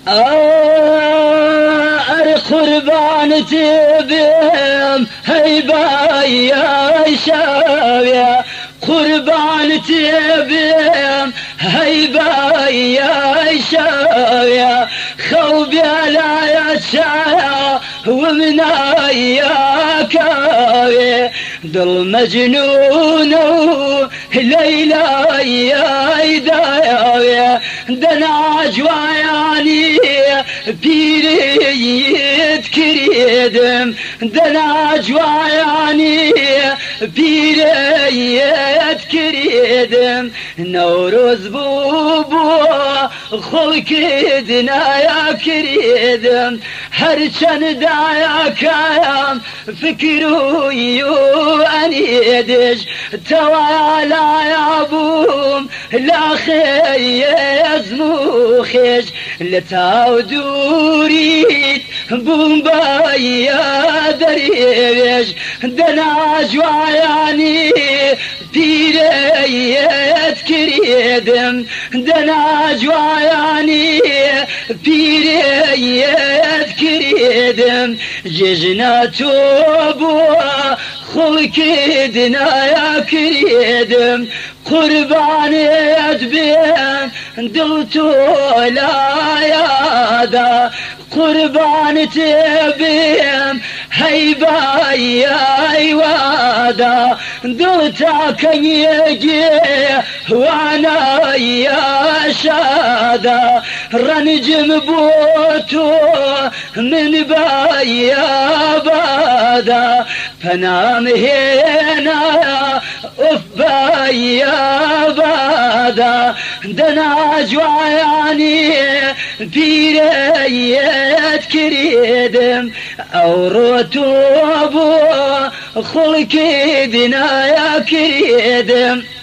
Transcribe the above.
قربان تبيم هيبا يا شاوية قربان تبيم هيبا يا شاوية خوبي لا يتشايا ومنا يا كاوية ضل مجنون ليلى يا داوية دنا جواياني بيريت كريدم دنا جواياني بيريت كريدم نوروز بوبو خلق دنا يا كريدم هرشان دايا كايام فكرو يو انيدش توالا يا بوم لا خيز موخش لتاو دوريت بومباي يا دريش دنا جواياني بيريت كريدم دنا جواياني بيريت كريدم ججنا توبوا خلق دنا يا كريدم قرباني بين دلتو لا يادا قربان تبين هيبا يا وادا دلتا كن يجي وانا يا شادا رنجم بوتو من بايا بادا فنام هنا أفبايا بادا دنا جواياني بيريت كريدم أوروتو بو خلق دنا يا كريدم